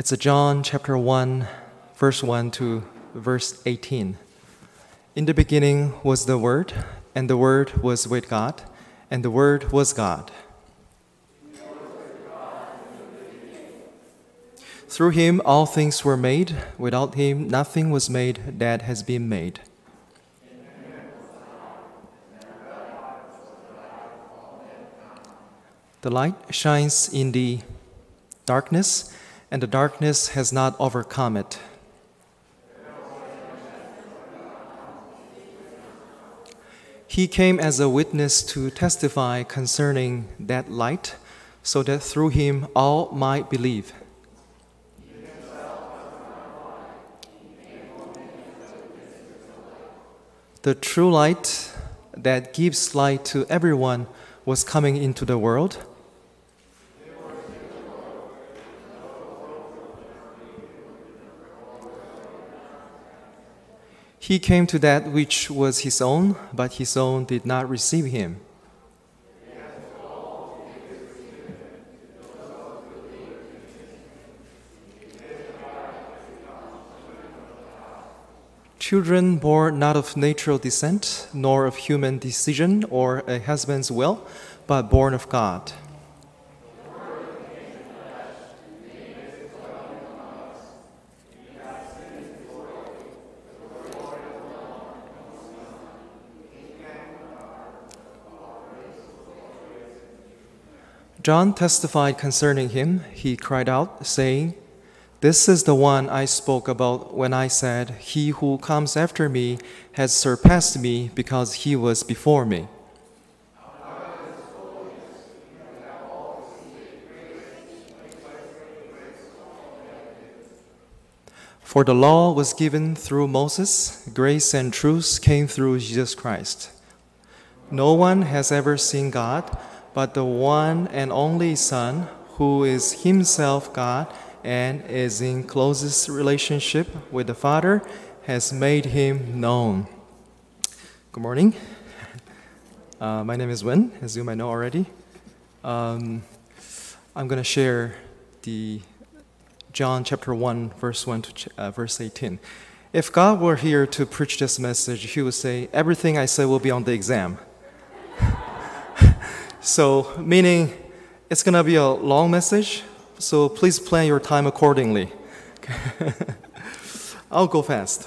It's John chapter 1, verse 1 to verse 18. In the beginning was the Word, and the Word was with God, and the Word was God. Through him all things were made. Without him nothing was made that has been made. The light shines in the darkness, and the darkness has not overcome it. He came as a witness to testify concerning that light, so that through him all might believe. The true light that gives light to everyone was coming into the world. He came to that which was his own, but his own did not receive him. Children born not of natural descent, nor of human decision or a husband's will, but born of God. John testified concerning him. He cried out, saying, "This is the one I spoke about when I said, 'He who comes after me has surpassed me because he was before me.'" For the law was given through Moses, grace and truth came through Jesus Christ. No one has ever seen God, but the one and only Son, who is himself God and is in closest relationship with the Father, has made him known. Good morning. My name is Wen, as you might know already. I'm going to share the John chapter 1, verse 1 to verse 18. If God were here to preach this message, he would say, everything I say will be on the exam. So, meaning it's going to be a long message, so please plan your time accordingly. I'll go fast.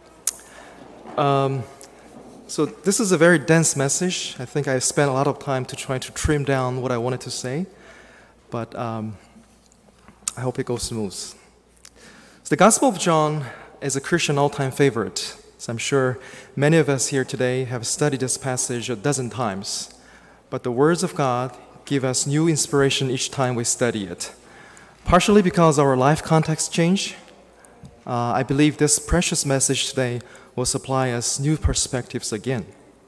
So this is a very dense message. I think I spent a lot of time to try to trim down what I wanted to say, but I hope it goes smooth. So the Gospel of John is a Christian all-time favorite. So I'm sure many of us here today have studied this passage a dozen times. But the words of God give us new inspiration each time we study it. Partially because our life context change, I believe this precious message today will supply us new perspectives again.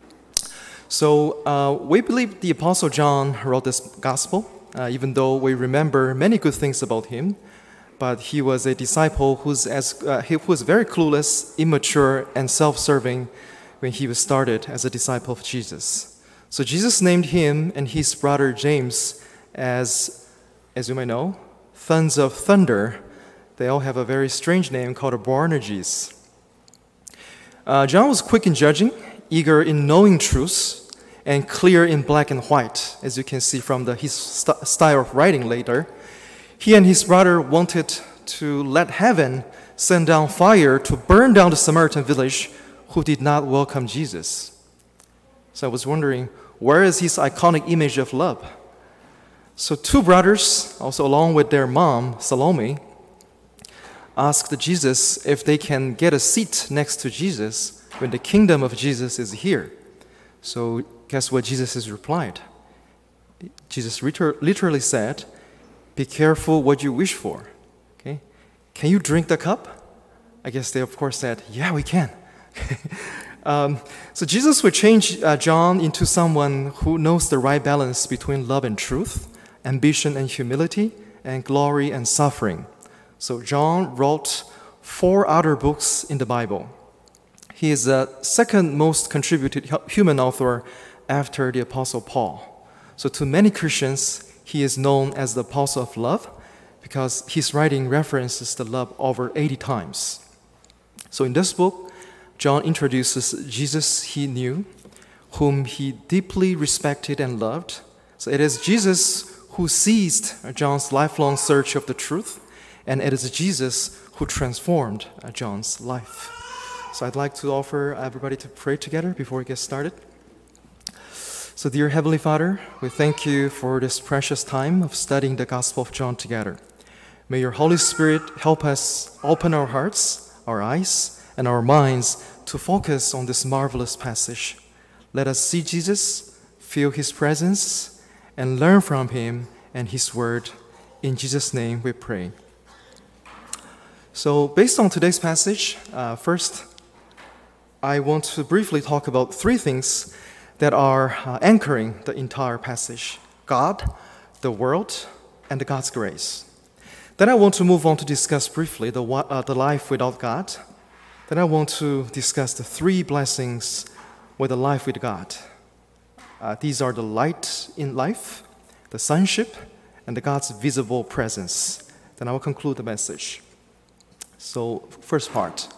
So we believe the Apostle John wrote this gospel, even though we remember many good things about him. But he was a disciple who was very clueless, immature, and self-serving when he was started as a disciple of Jesus. So Jesus named him and his brother James as you may know, sons of thunder. They all have a very strange name called Boanerges. John was quick in judging, eager in knowing truth, and clear in black and white, as you can see from his style of writing later. He and his brother wanted to let heaven send down fire to burn down the Samaritan village who did not welcome Jesus. So I was wondering, where is his iconic image of love? So two brothers, also along with their mom, Salome, asked Jesus if they can get a seat next to Jesus when the kingdom of Jesus is here. So guess what Jesus replied? Jesus literally said, "Be careful what you wish for." Okay? "Can you drink the cup?" I guess they of course said, "Yeah, we can." So Jesus would change John into someone who knows the right balance between love and truth, ambition and humility, and glory and suffering. So John wrote 4 other books in the Bible. He is the second most contributed human author after the Apostle Paul. So to many Christians, he is known as the Apostle of Love because his writing references the love over 80 times. So in this book, John introduces Jesus he knew, whom he deeply respected and loved. So it is Jesus who seized John's lifelong search of the truth, and it is Jesus who transformed John's life. So I'd like to offer everybody to pray together before we get started. So dear Heavenly Father, we thank you for this precious time of studying the Gospel of John together. May your Holy Spirit help us open our hearts, our eyes, and our minds to focus on this marvelous passage. Let us see Jesus, feel his presence, and learn from him and his word. In Jesus' name we pray. So based on today's passage, first, I want to briefly talk about three things that are anchoring the entire passage: God, the world, and God's grace. Then I want to move on to discuss briefly the life without God. Then I want to discuss the three blessings with a life with God. These are the light in life, the sonship, and the God's visible presence. Then I will conclude the message. So, first part.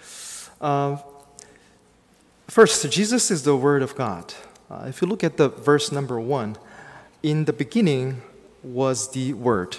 First, Jesus is the Word of God. If you look at the verse number 1, in the beginning was the Word.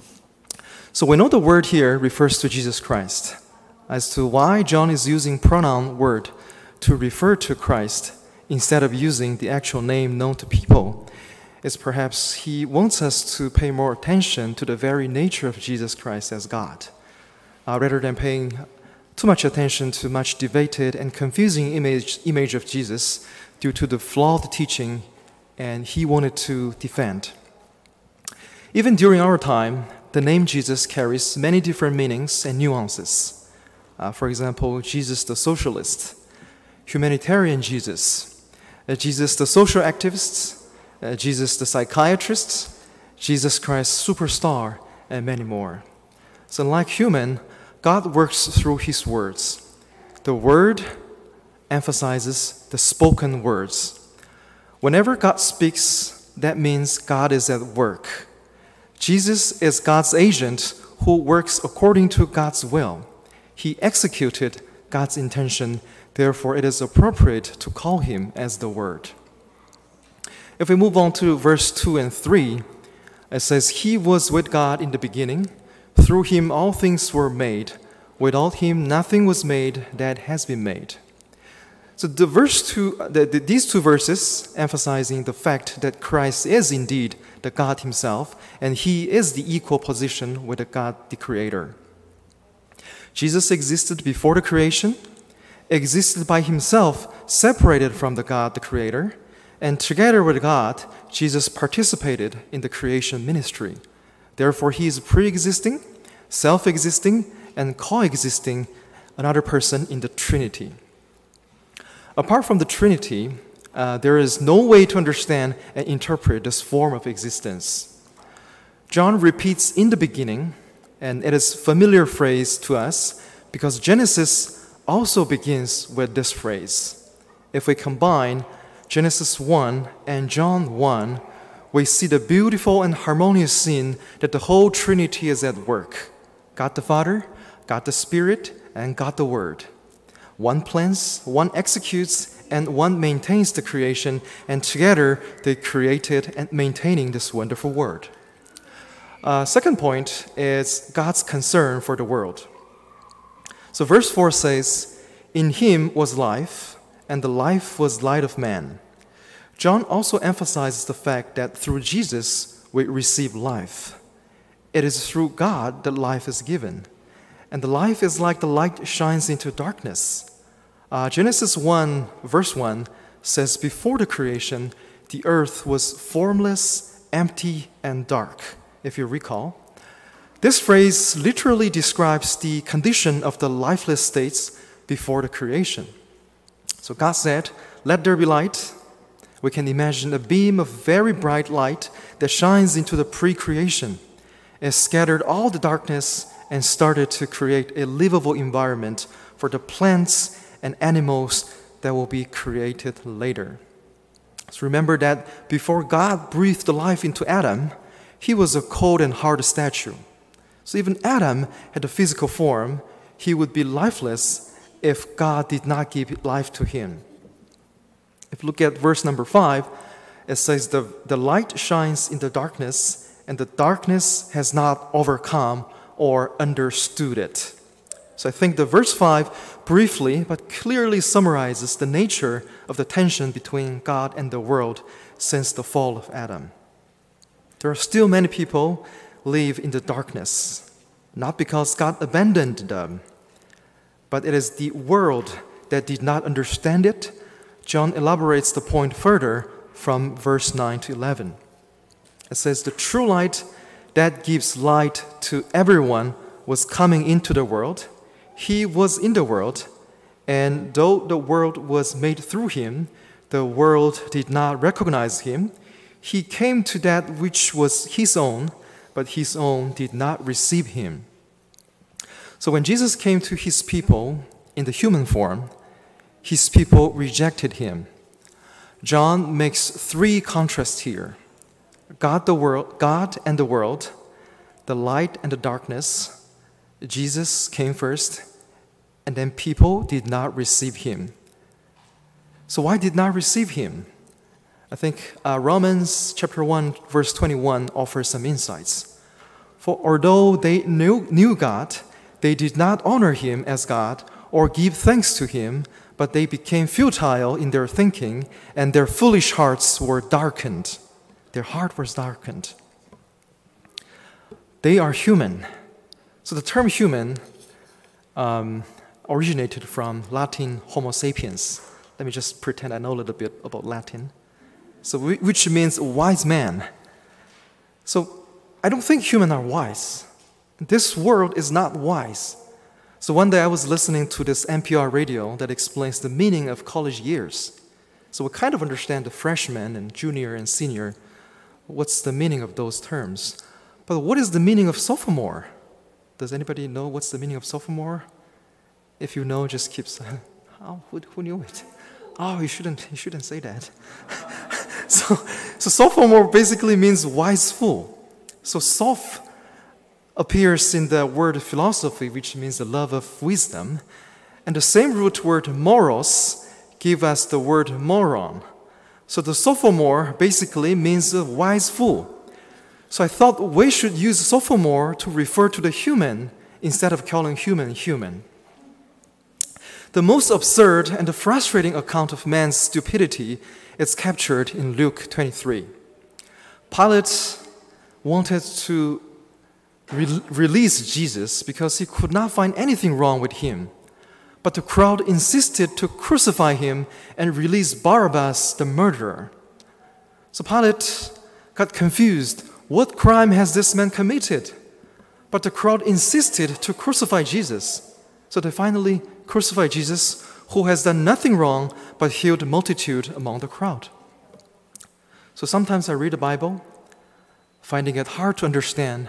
So we know the word here refers to Jesus Christ. As to why John is using pronoun word to refer to Christ instead of using the actual name known to people, is perhaps he wants us to pay more attention to the very nature of Jesus Christ as God, rather than paying too much attention to much debated and confusing image of Jesus due to the flawed teaching and he wanted to defend. Even during our time, the name Jesus carries many different meanings and nuances. For example, Jesus the socialist, humanitarian Jesus, Jesus the social activist, Jesus the psychiatrist, Jesus Christ superstar, and many more. So like human, God works through his words. The word emphasizes the spoken words. Whenever God speaks, that means God is at work. Jesus is God's agent who works according to God's will. He executed God's intention, therefore it is appropriate to call him as the Word. If we move on to verse 2 and 3, it says, "He was with God in the beginning. Through him all things were made. Without him nothing was made that has been made." So these two verses emphasizing the fact that Christ is indeed the God himself, and he is the equal position with the God, the Creator. Jesus existed before the creation, existed by himself, separated from the God, the Creator, and together with God, Jesus participated in the creation ministry. Therefore, he is pre-existing, self-existing, and coexisting another person in the Trinity. Apart from the Trinity, there is no way to understand and interpret this form of existence. John repeats "in the beginning," and it is a familiar phrase to us because Genesis also begins with this phrase. If we combine Genesis 1 and John 1, we see the beautiful and harmonious scene that the whole Trinity is at work. God the Father, God the Spirit, and God the Word. One plans, one executes, and one maintains the creation, and together they created and maintaining this wonderful world. Second point is God's concern for the world. So verse 4 says, "In him was life, and the life was light of man." John also emphasizes the fact that through Jesus we receive life. It is through God that life is given. And the life is like the light shines into darkness. Genesis 1, verse 1 says, "Before the creation, the earth was formless, empty, and dark," if you recall. This phrase literally describes the condition of the lifeless states before the creation. So God said, "Let there be light." We can imagine a beam of very bright light that shines into the pre-creation. It scattered all the darkness and started to create a livable environment for the plants and animals that will be created later. So remember that before God breathed life into Adam, he was a cold and hard statue. So even Adam had a physical form. He would be lifeless if God did not give life to him. If you look at verse number 5, it says, the light shines in the darkness, and the darkness has not overcome or understood it. So I think the verse 5 briefly but clearly summarizes the nature of the tension between God and the world since the fall of Adam. There are still many people live in the darkness, not because God abandoned them, but it is the world that did not understand it. John elaborates the point further from verse 9 to 11. It says, the true light that gives light to everyone was coming into the world. He was in the world, and though the world was made through him, the world did not recognize him. He came to that which was his own, but his own did not receive him. So when Jesus came to his people in the human form, his people rejected him. John makes three contrasts here: God and the world, the light and the darkness. Jesus came first, and then people did not receive him. So why did not receive him? I think Romans chapter 1, verse 21 offers some insights. For although they knew God, they did not honor him as God or give thanks to him, but they became futile in their thinking, and their foolish hearts were darkened. Their heart was darkened. They are human. So the term human originated from Latin homo sapiens. Let me just pretend I know a little bit about Latin. So which means wise man. So I don't think humans are wise. This world is not wise. So one day I was listening to this NPR radio that explains the meaning of college years. So we kind of understand the freshman and junior and senior. What's the meaning of those terms? But what is the meaning of sophomore? Does anybody know what's the meaning of sophomore? If you know, just keep silent. Oh, who knew it? Oh, you shouldn't say that. So sophomore basically means wise fool. So soph appears in the word philosophy, which means the love of wisdom. And the same root word moros gives us the word moron. So the sophomore basically means a wise fool. So I thought we should use sophomore to refer to the human instead of calling human human. The most absurd and frustrating account of man's stupidity is captured in Luke 23. Pilate wanted to release Jesus because he could not find anything wrong with him. But the crowd insisted to crucify him and release Barabbas, the murderer. So Pilate got confused. What crime has this man committed? But the crowd insisted to crucify Jesus. So they finally crucified Jesus, who has done nothing wrong but healed a multitude among the crowd. So sometimes I read the Bible, finding it hard to understand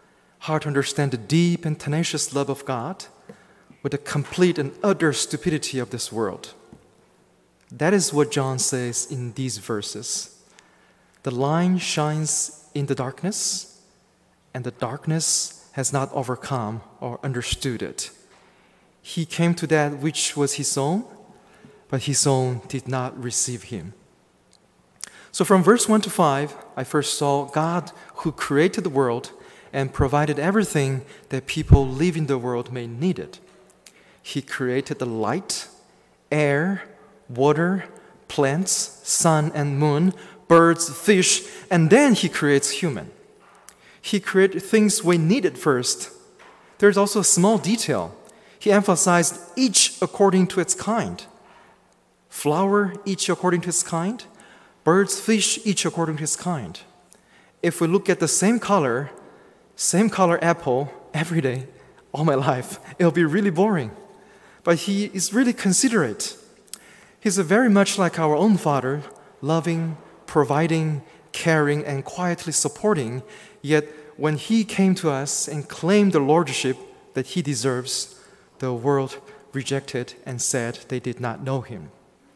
the deep and tenacious love of God with the complete and utter stupidity of this world. That is what John says in these verses. The light shines in the darkness, and the darkness has not overcome or understood it. He came to that which was his own, but his own did not receive him. So from verse 1 to 5, I first saw God who created the world and provided everything that people living in the world may need it. He created the light, air, water, plants, sun and moon, birds, fish, and then he creates human. He created things we needed first. There's also a small detail. He emphasized each according to its kind. Flower, each according to its kind. Birds, fish, each according to its kind. If we look at the same color apple every day, all my life, it'll be really boring. But he is really considerate. He's very much like our own Father, loving, providing, caring, and quietly supporting. Yet when he came to us and claimed the lordship that he deserves, the world rejected and said they did not know him.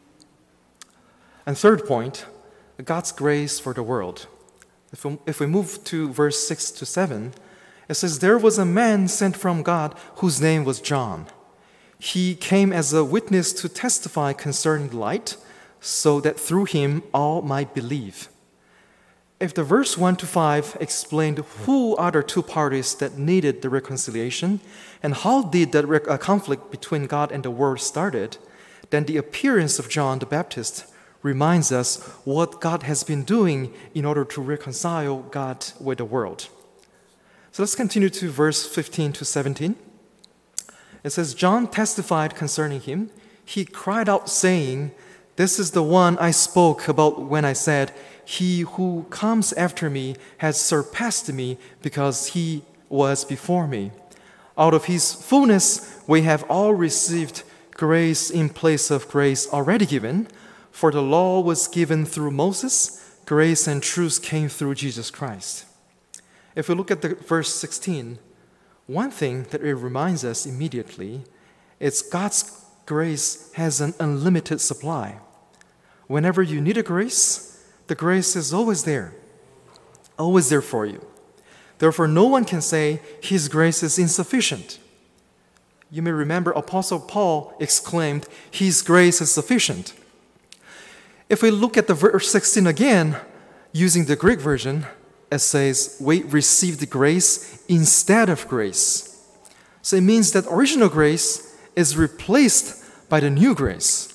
And third point, God's grace for the world. If we move to verse 6 to 7, It says, "There was a man sent from God whose name was John. He came as a witness to testify concerning the light, so that through him all might believe." If the verse 1 to 5 explained who are the two parties that needed the reconciliation and how did the conflict between God and the world started, then the appearance of John the Baptist reminds us what God has been doing in order to reconcile God with the world. So let's continue to verse 15 to 17. It says, "John testified concerning him. He cried out saying, 'This is the one I spoke about when I said, he who comes after me has surpassed me because he was before me. Out of his fullness we have all received grace in place of grace already given. For the law was given through Moses, grace and truth came through Jesus Christ.'" If we look at the verse 16, one thing that it reminds us immediately is God's grace has an unlimited supply. Whenever you need a grace, the grace is always there for you. Therefore, no one can say his grace is insufficient. You may remember Apostle Paul exclaimed, "His grace is sufficient." If we look at the verse 16 again, using the Greek version, it says, "We received grace instead of grace." So it means that original grace is replaced by the new grace.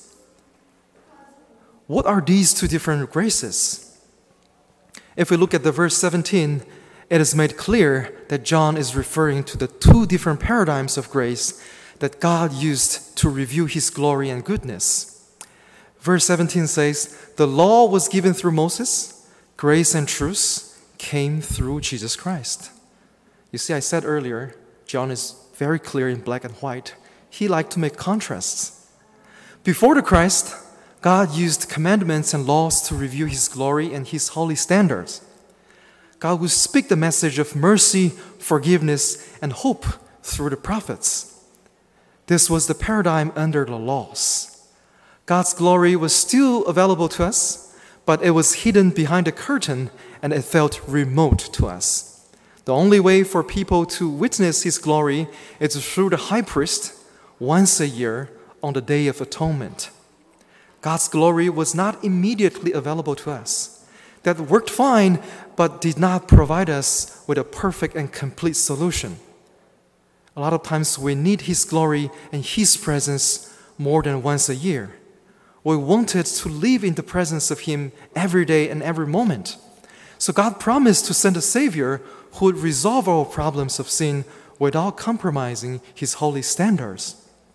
What are these two different graces? If we look at the verse 17, it is made clear that John is referring to the two different paradigms of grace that God used to reveal his glory and goodness. Verse 17 says, "The law was given through Moses, grace and truth came through Jesus Christ." You see, I said earlier, John is very clear in black and white. He liked to make contrasts. Before the Christ, God used commandments and laws to reveal his glory and his holy standards. God would speak the message of mercy, forgiveness, and hope through the prophets. This was the paradigm under the laws. God's glory was still available to us, but it was hidden behind a curtain and it felt remote to us. The only way for people to witness his glory is through the high priest once a year on the Day of Atonement. God's glory was not immediately available to us. That worked fine, but did not provide us with a perfect and complete solution. A lot of times we need his glory and his presence more than once a year. We wanted to live in the presence of him every day and every moment. So God promised to send a Savior who would resolve our problems of sin without compromising his holy standards.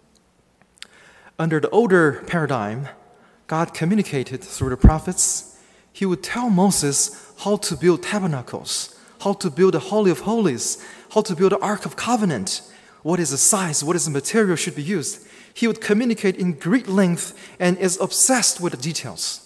Under the older paradigm, God communicated through the prophets. He would tell Moses how to build tabernacles, how to build the Holy of Holies, how to build the Ark of Covenant, what is the size, what is the material should be used. He would communicate in great length and is obsessed with the details.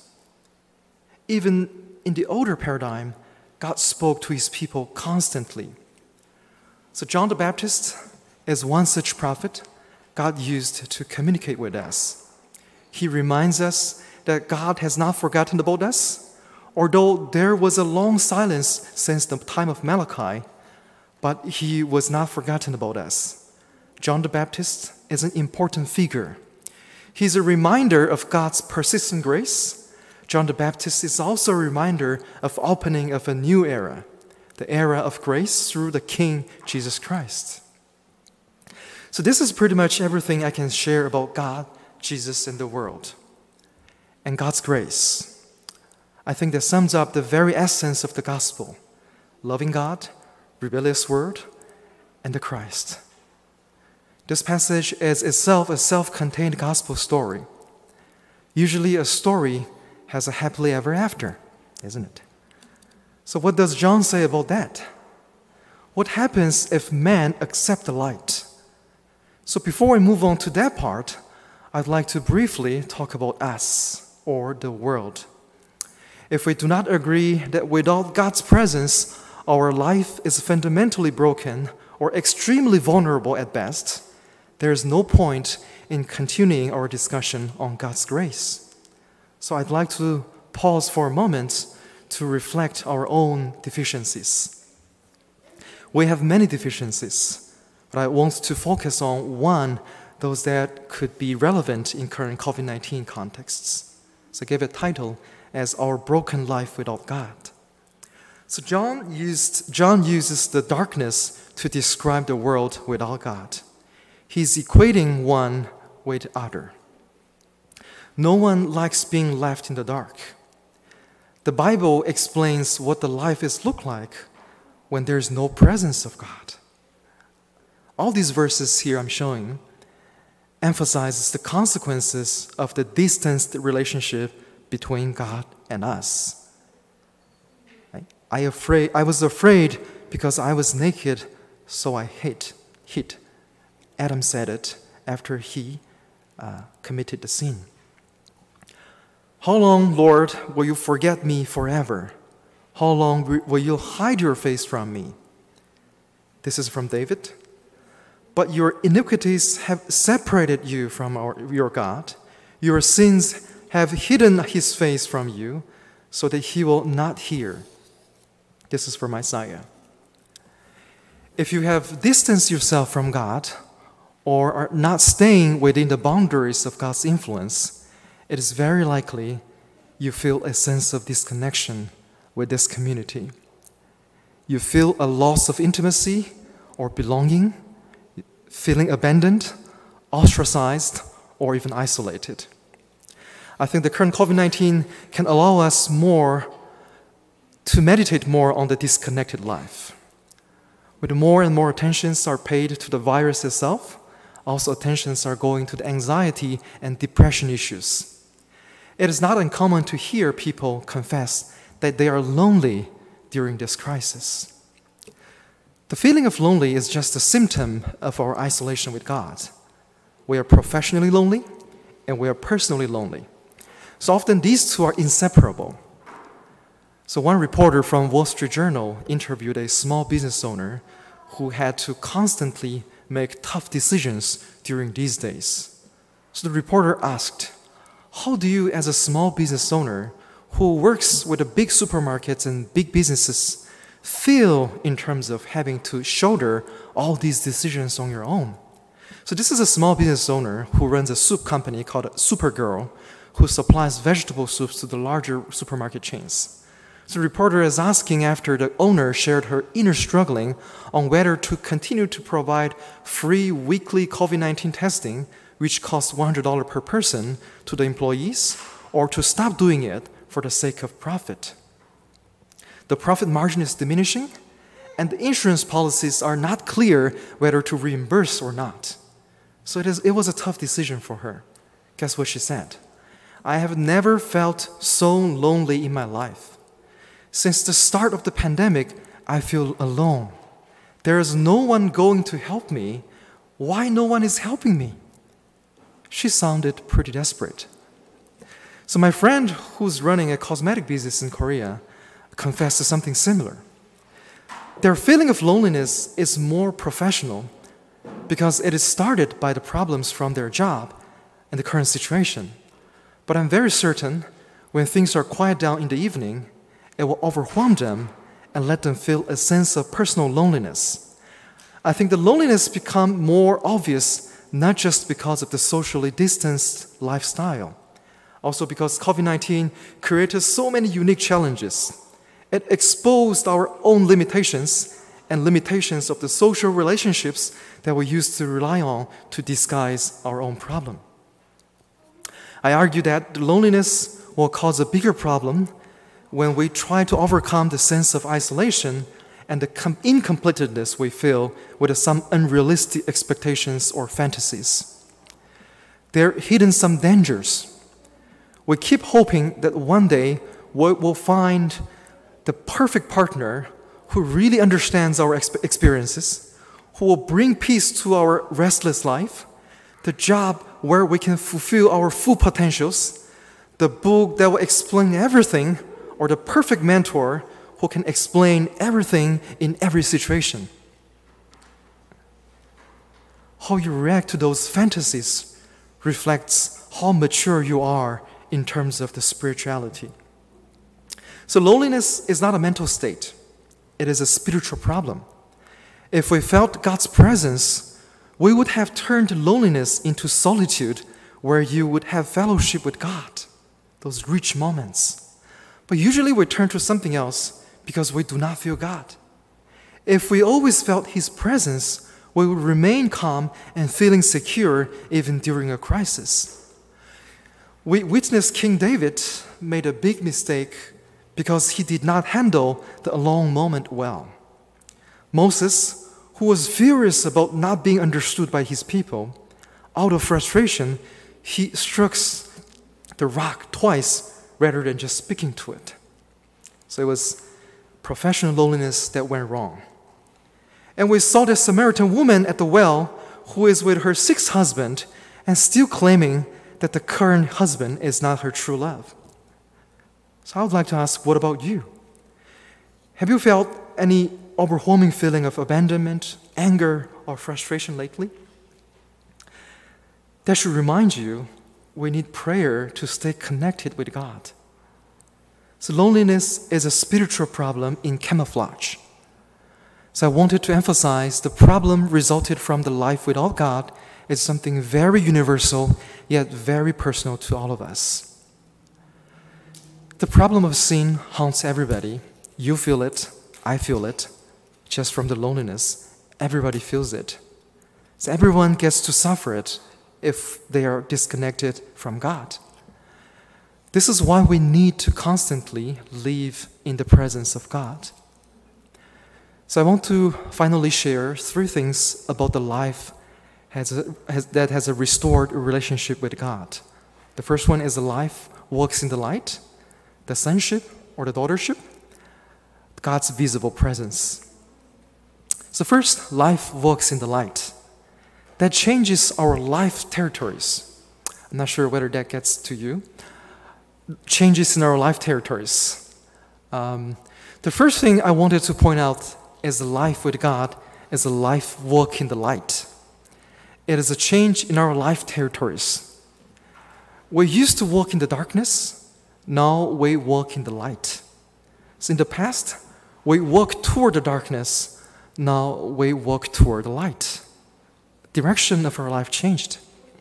Even in the older paradigm, God spoke to his people constantly. So John the Baptist is one such prophet God used to communicate with us. He reminds us that God has not forgotten about us, although there was a long silence since the time of Malachi, but he was not forgotten about us. John the Baptist is an important figure. He's a reminder of God's persistent grace. John the Baptist is also a reminder of opening of a new era, the era of grace through the King Jesus Christ. So this is pretty much everything I can share about God, Jesus, and the world, and God's grace. I think that sums up the very essence of the gospel: loving God, rebellious world, and the Christ. This passage is itself a self-contained gospel story. Usually a story has a happily ever after, isn't it? So what does John say about that? What happens if men accept the light? So before we move on to that part, I'd like to briefly talk about us, or the world. If we do not agree that without God's presence, our life is fundamentally broken or extremely vulnerable at best, there is no point in continuing our discussion on God's grace. So I'd like to pause for a moment to reflect our own deficiencies. We have many deficiencies, but I want to focus on one, those that could be relevant in current COVID-19 contexts. So I gave it a title as Our Broken Life Without God. So John uses the darkness to describe the world without God. He's equating one with other. No one likes being left in the dark. The Bible explains what the life is look like when there's no presence of God. All these verses here I'm showing emphasizes the consequences of the distanced relationship between God and us. I was afraid because I was naked, so I hid. Adam said it after he committed the sin. How long, Lord, will you forget me forever? How long will you hide your face from me? This is from David. But your iniquities have separated you from your God. Your sins have hidden his face from you so that he will not hear. This is from Isaiah. If you have distanced yourself from God or are not staying within the boundaries of God's influence, it is very likely you feel a sense of disconnection with this community. You feel a loss of intimacy or belonging, feeling abandoned, ostracized, or even isolated. I think the current COVID-19 can allow us to meditate more on the disconnected life. With more and more attentions are paid to the virus itself, also attentions are going to the anxiety and depression issues. It is not uncommon to hear people confess that they are lonely during this crisis. The feeling of lonely is just a symptom of our isolation with God. We are professionally lonely and we are personally lonely. So often these two are inseparable. So one reporter from Wall Street Journal interviewed a small business owner who had to constantly make tough decisions during these days. So the reporter asked, how do you, as a small business owner who works with the big supermarkets and big businesses, feel in terms of having to shoulder all these decisions on your own? So this is a small business owner who runs a soup company called Supergirl, who supplies vegetable soups to the larger supermarket chains. So the reporter is asking after the owner shared her inner struggling on whether to continue to provide free weekly COVID-19 testing, which costs $100 per person, to the employees, or to stop doing it for the sake of profit. The profit margin is diminishing, and the insurance policies are not clear whether to reimburse or not. So it was a tough decision for her. Guess what she said? I have never felt so lonely in my life. Since the start of the pandemic, I feel alone. There is no one going to help me. Why no one is helping me? She sounded pretty desperate. So my friend who's running a cosmetic business in Korea confessed to something similar. Their feeling of loneliness is more professional because it is started by the problems from their job and the current situation. But I'm very certain when things are quiet down in the evening, it will overwhelm them and let them feel a sense of personal loneliness. I think the loneliness becomes more obvious not just because of the socially distanced lifestyle, also because COVID-19 created so many unique challenges. It exposed our own limitations and limitations of the social relationships that we used to rely on to disguise our own problem. I argue that the loneliness will cause a bigger problem when we try to overcome the sense of isolation and the incompleteness we feel with some unrealistic expectations or fantasies. There are hidden some dangers. We keep hoping that one day we will find the perfect partner who really understands our experiences, who will bring peace to our restless life, the job where we can fulfill our full potentials, the book that will explain everything, or the perfect mentor who can explain everything in every situation. How you react to those fantasies reflects how mature you are in terms of the spirituality. So loneliness is not a mental state. It is a spiritual problem. If we felt God's presence, we would have turned loneliness into solitude where you would have fellowship with God, those rich moments. But usually we turn to something else because we do not feel God. If we always felt His presence, we would remain calm and feeling secure even during a crisis. We witnessed King David made a big mistake because he did not handle the alone moment well. Moses, who was furious about not being understood by his people, out of frustration, he struck the rock twice rather than just speaking to it. So it was professional loneliness that went wrong. And we saw the Samaritan woman at the well who is with her sixth husband and still claiming that the current husband is not her true love. So I would like to ask, what about you? Have you felt any overwhelming feeling of abandonment, anger, or frustration lately? That should remind you we need prayer to stay connected with God. So loneliness is a spiritual problem in camouflage. So I wanted to emphasize the problem resulted from the life without God is something very universal, yet very personal to all of us. The problem of sin haunts everybody. You feel it, I feel it. Just from the loneliness, everybody feels it. So everyone gets to suffer it if they are disconnected from God. This is why we need to constantly live in the presence of God. So I want to finally share 3 things about the life that has a restored relationship with God. The first one is the life walks in the light, the sonship or the daughtership, God's visible presence. So first, life walks in the light. That changes our life territories. I'm not sure whether that gets to you. Changes in our life territories. The first thing I wanted to point out is the life with God is a life walk in the light. It is a change in our life territories. We used to walk in the darkness. Now we walk in the light. So in the past, we walked toward the darkness. Now we walk toward the light. The direction of our life changed.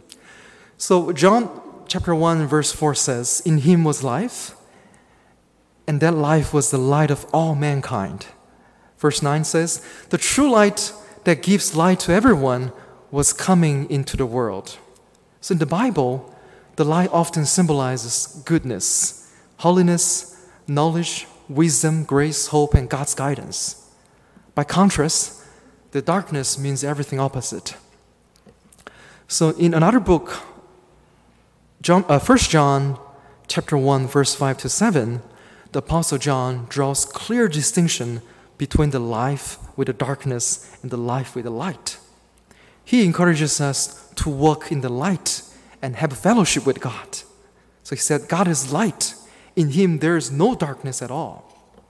So John chapter 1 verse 4 says, "In him was life, and that life was the light of all mankind." Verse 9 says, "The true light that gives light to everyone was coming into the world." So in the Bible, the light often symbolizes goodness, holiness, knowledge, wisdom, grace, hope, and God's guidance. By contrast, the darkness means everything opposite. So in another book, 1 John chapter 1, verse 5 to 7, the Apostle John draws clear distinction between the life with the darkness and the life with the light. He encourages us to walk in the light and have fellowship with God. So he said, God is light. In him there is no darkness at all.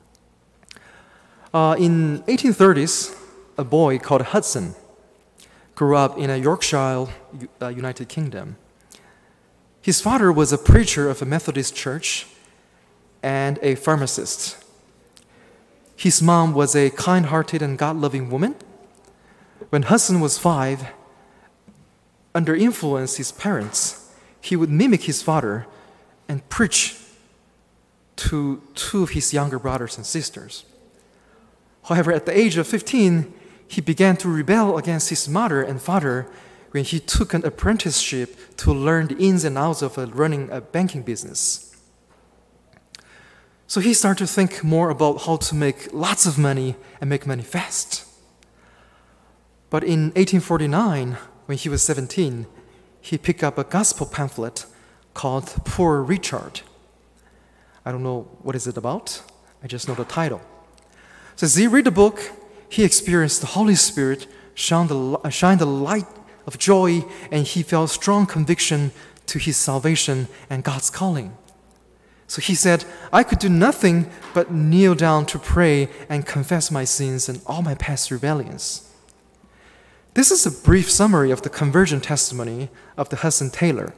In 1830s, a boy called Hudson grew up in Yorkshire, United Kingdom. His father was a preacher of a Methodist church and a pharmacist. His mom was a kind-hearted and God-loving woman. When Hudson was 5, under influence his parents, he would mimic his father and preach to 2 of his younger brothers and sisters. However, at the age of 15, he began to rebel against his mother and father when he took an apprenticeship to learn the ins and outs of running a banking business. So he started to think more about how to make lots of money and make money fast. But in 1849, when he was 17, he picked up a gospel pamphlet called Poor Richard. I don't know what is it about. I just know the title. So as he read the book, he experienced the Holy Spirit shine the light of joy, and he felt strong conviction to his salvation and God's calling. So he said, I could do nothing but kneel down to pray and confess my sins and all my past rebellions. This is a brief summary of the conversion testimony of the Hudson Taylor,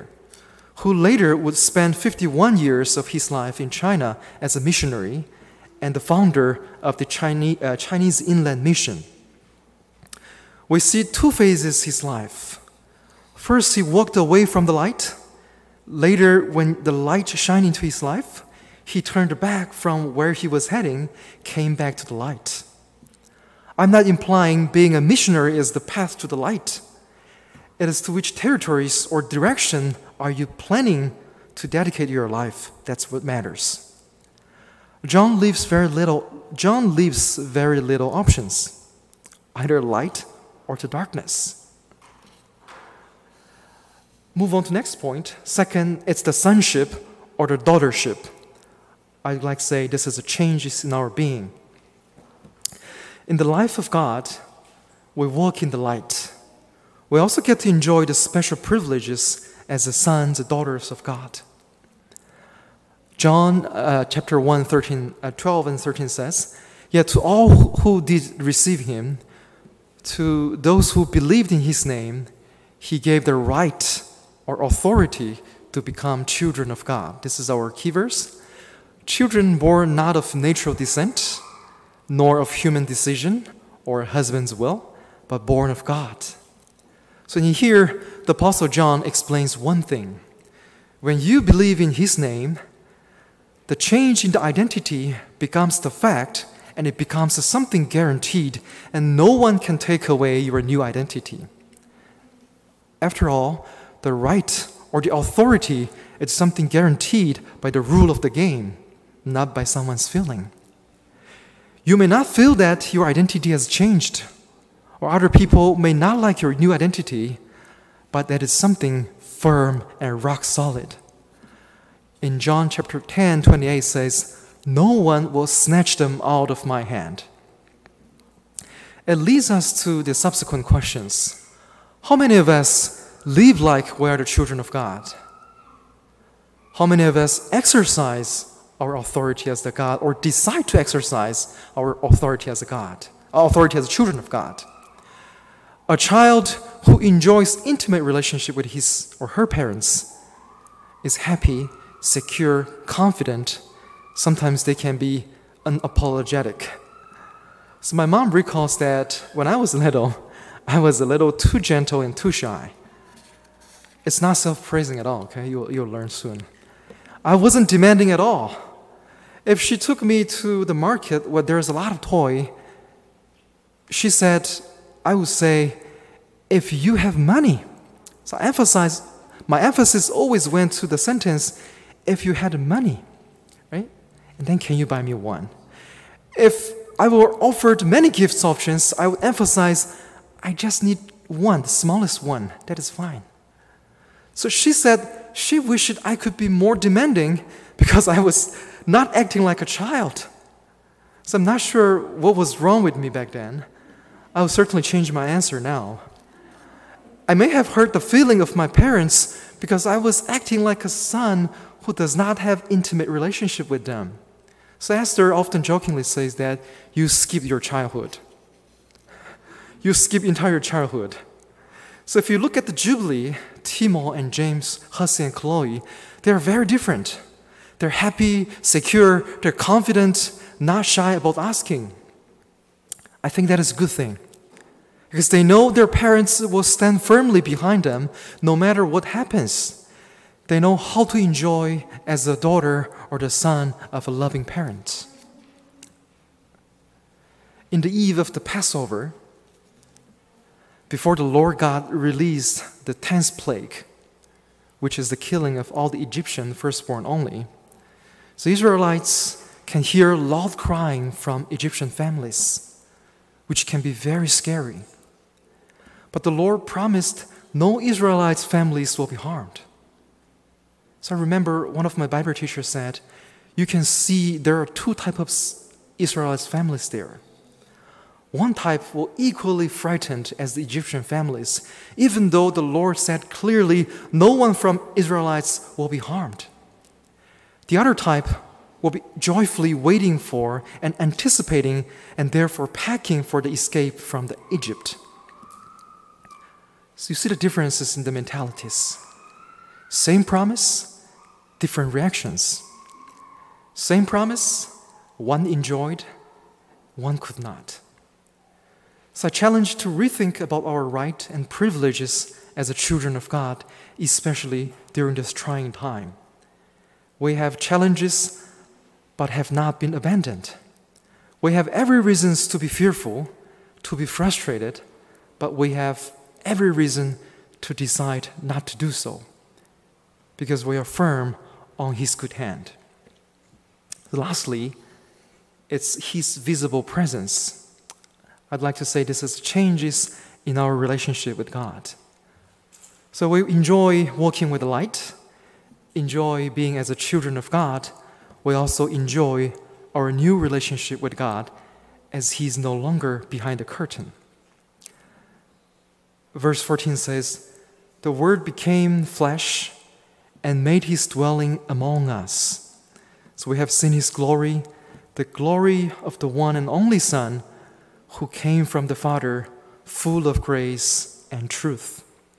who later would spend 51 years of his life in China as a missionary and the founder of the Chinese Inland Mission. We see two phases in his life. First, he walked away from the light. Later, when the light shined into his life, he turned back from where he was heading, came back to the light. I'm not implying being a missionary is the path to the light. It is to which territories or direction are you planning to dedicate your life. That's what matters. John leaves very little options, either light or to darkness. Move on to the next point. Second, it's the sonship or the daughtership. I'd like to say this is a change in our being. In the life of God, we walk in the light. We also get to enjoy the special privileges as the sons and daughters of God. John chapter 1, 12 and 13 says, "Yet to all who did receive him, to those who believed in his name, he gave the right or authority to become children of God." This is our key verse. Children born not of natural descent, nor of human decision or husband's will, but born of God. So in here, the Apostle John explains one thing. When you believe in his name, the change in the identity becomes the fact, and it becomes something guaranteed, and no one can take away your new identity. After all, the right or the authority is something guaranteed by the rule of the game, not by someone's feeling. You may not feel that your identity has changed, or other people may not like your new identity, but that is something firm and rock solid. In John chapter 10, 28 says, "No one will snatch them out of my hand." It leads us to the subsequent questions. How many of us live like we are the children of God? How many of us exercise our authority as the God, or decide to exercise our authority as a God, our authority as children of God? A child who enjoys intimate relationship with his or her parents is happy, secure, confident. Sometimes they can be unapologetic. So my mom recalls that when I was little, I was a little too gentle and too shy. It's not self-praising at all, okay? You'll learn soon. I wasn't demanding at all. If she took me to the market where there's a lot of toy, she said, I would say, "If you have money." So my emphasis always went to the sentence, "If you had money," right? And then, "Can you buy me one?" If I were offered many gift options, I would emphasize, "I just need one, the smallest one. That is fine." So she said she wished I could be more demanding because I was not acting like a child. So I'm not sure what was wrong with me back then. I will certainly change my answer now. I may have hurt the feeling of my parents because I was acting like a son who does not have intimate relationship with them. So Esther often jokingly says that you skip your childhood. You skip entire childhood. So if you look at the Jubilee, Timo and James, Hussey and Chloe, they are very different. They're happy, secure, they're confident, not shy about asking. I think that is a good thing, because they know their parents will stand firmly behind them no matter what happens. They know how to enjoy as the daughter or the son of a loving parent. In the eve of the Passover, before the Lord God released the 10th plague, which is the killing of all the Egyptian firstborn only, the Israelites can hear loud crying from Egyptian families, which can be very scary. But the Lord promised no Israelites' families will be harmed. So I remember one of my Bible teachers said, you can see there are two types of Israelites' families there. One type were equally frightened as the Egyptian families, even though the Lord said clearly no one from Israelites will be harmed. The other type will be joyfully waiting for and anticipating and therefore packing for the escape from Egypt. So you see the differences in the mentalities. Same promise, different reactions. Same promise, One enjoyed, one could not. So I challenge to rethink about our right and privileges as the children of God, especially during this trying time. We have challenges, but have not been abandoned. We have every reason to be fearful, to be frustrated, but we have every reason to decide not to do so, because we are firm on His good hand. Lastly, it's His visible presence. I'd like to say this is changes in our relationship with God. So we enjoy walking with the light, enjoy being as a children of God. We also enjoy our new relationship with God as He's no longer behind the curtain. Verse 14 says, "The Word became flesh and made His dwelling among us." So we have seen His glory, the glory of the one and only Son who came from the Father, full of grace and truth.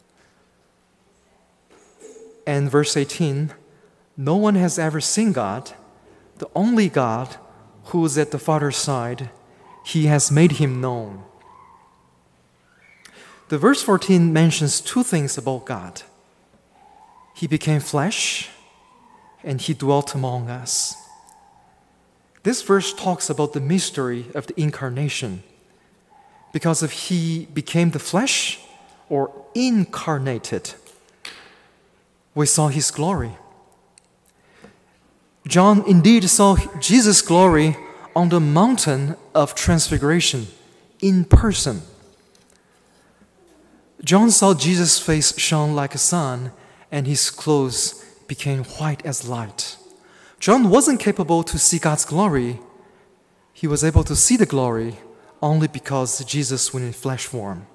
And verse 18, "No one has ever seen God, the only God who is at the Father's side. He has made Him known." The verse 14 mentions two things about God. He became flesh, and He dwelt among us. This verse talks about the mystery of the incarnation. Because if He became the flesh, or incarnated, we saw His glory. John indeed saw Jesus' glory on the mountain of transfiguration in person. John saw Jesus' face shone like a sun, and His clothes became white as light. John wasn't capable to see God's glory. He was able to see the glory only because Jesus went in flesh form.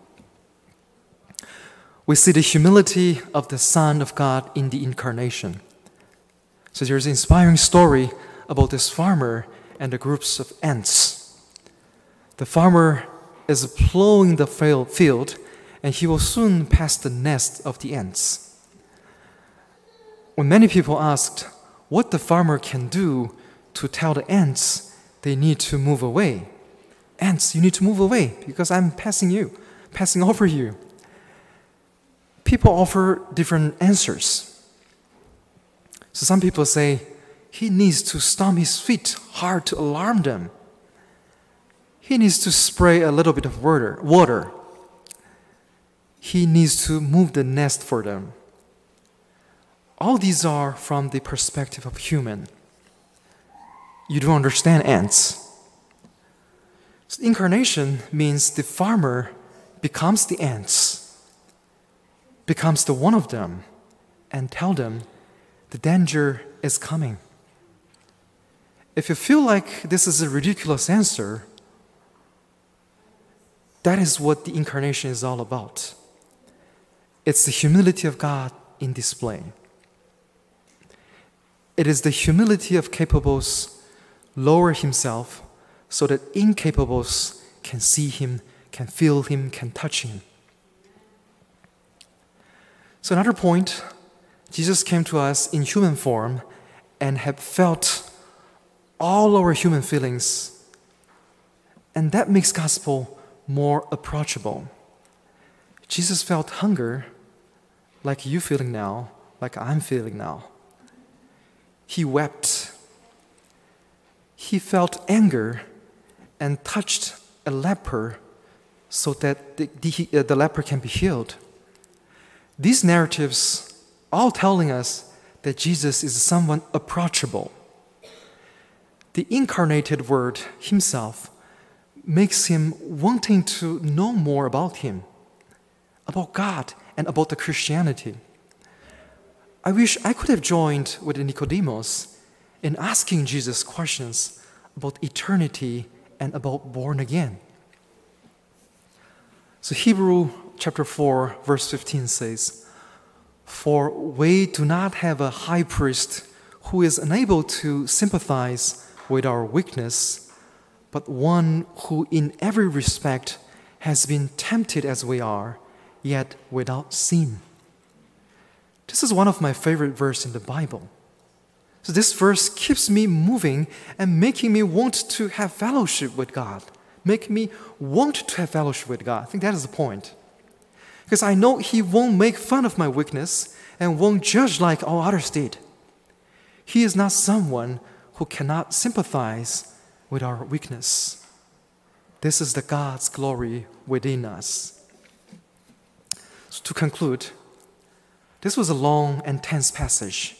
We see the humility of the Son of God in the incarnation. So there's an inspiring story about this farmer and the groups of ants. The farmer is plowing the field, and he will soon pass the nest of the ants. When many people asked what the farmer can do to tell the ants they need to move away, "Ants, you need to move away because I'm passing over you." People offer different answers. So some people say, he needs to stomp his feet hard to alarm them. He needs to spray a little bit of water. He needs to move the nest for them. All these are from the perspective of human. You don't understand ants. So incarnation means the farmer becomes the ants, becomes the one of them, and tell them the danger is coming. If you feel like this is a ridiculous answer, that is what the incarnation is all about. It's the humility of God in display. It is the humility of capables lower Himself so that incapables can see Him, can feel Him, can touch Him. So another point, Jesus came to us in human form and have felt all our human feelings, and that makes gospel more approachable. Jesus felt hunger like you feeling now, like I'm feeling now. He wept. He felt anger and touched a leper so that the leper can be healed. These narratives all telling us that Jesus is someone approachable. The incarnated Word Himself makes Him wanting to know more about Him, about God, and about the Christianity. I wish I could have joined with Nicodemus in asking Jesus questions about eternity and about born again. So Hebrew chapter 4, verse 15 says, "For we do not have a high priest who is unable to sympathize with our weakness, but one who in every respect has been tempted as we are, yet without sin." This is one of my favorite verses in the Bible. So this verse keeps me moving and making me want to have fellowship with God. Make me want to have fellowship with God. I think that is the point. Because I know He won't make fun of my weakness and won't judge like all others did. He is not someone who cannot sympathize with our weakness. This is the God's glory within us. So to conclude, this was a long and tense passage.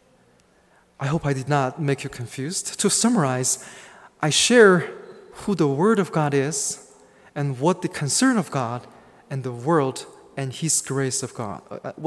I hope I did not make you confused. To summarize, I share who the Word of God is and what the concern of God and the world and His grace of God,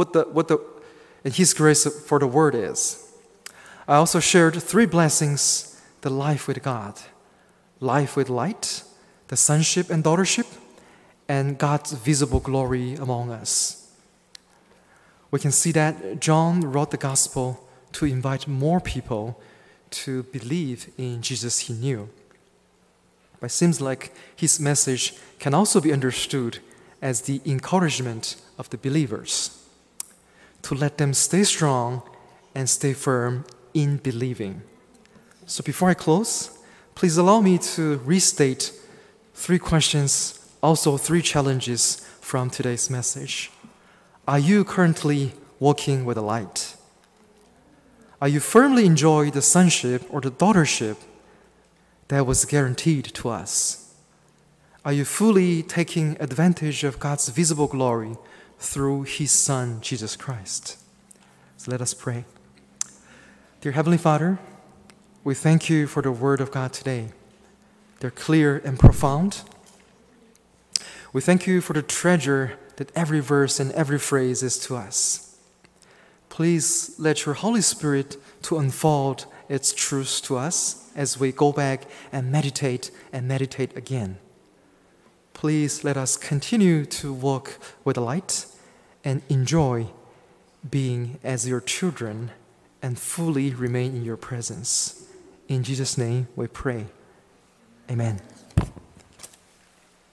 and His grace for the Word is. I also shared 3 blessings: the life with God, life with light, the sonship and daughtership, and God's visible glory among us. We can see that John wrote the gospel to invite more people to believe in Jesus he knew. But it seems like his message can also be understood as the encouragement of the believers to let them stay strong and stay firm in believing. So before I close, please allow me to restate 3 questions, also 3 challenges from today's message. Are you currently walking with the light? Are you firmly enjoying the sonship or the daughtership that was guaranteed to us? Are you fully taking advantage of God's visible glory through His Son, Jesus Christ? So let us pray. Dear Heavenly Father, we thank You for the Word of God today. They're clear and profound. We thank You for the treasure that every verse and every phrase is to us. Please let Your Holy Spirit to unfold its truths to us as we go back and meditate again. Please let us continue to walk with the light and enjoy being as Your children and fully remain in Your presence. In Jesus' name we pray. Amen.